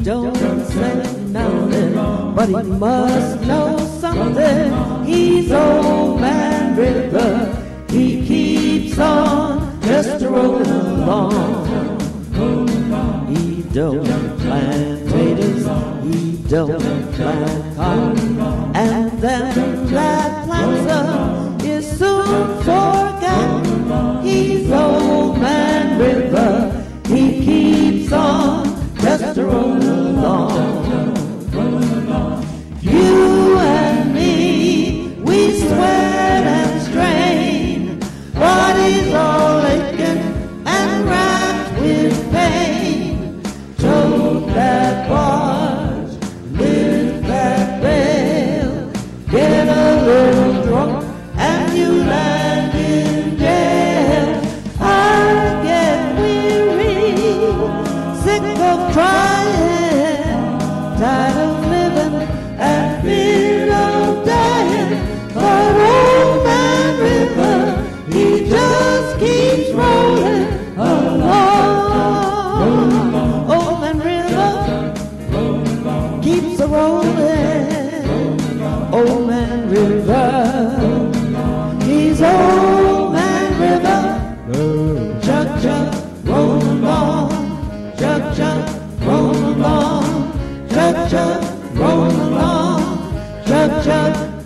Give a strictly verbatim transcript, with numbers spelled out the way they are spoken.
don't say nothing, but he must know something. He's Old Man River. He keeps on just rolling along. He don't plant potatoes, he don't plant cotton, and then that planter is soon forgotten. He's Old Man River. He keeps on just rolling along. You and me, we sweat and strain, bodies all aching and racked with pain. Tote that barge, lift that rail, get a little drunk and you land in jail. I get weary, sick of trying, tired of living and fear of dying. But Old Man River, he just keeps rolling along. Old Man River keeps a rolling. Old Man River, he's Old Man River. Chug chug, roll along. Chug chug, roll along. Chug chug, roll along. Chug chug.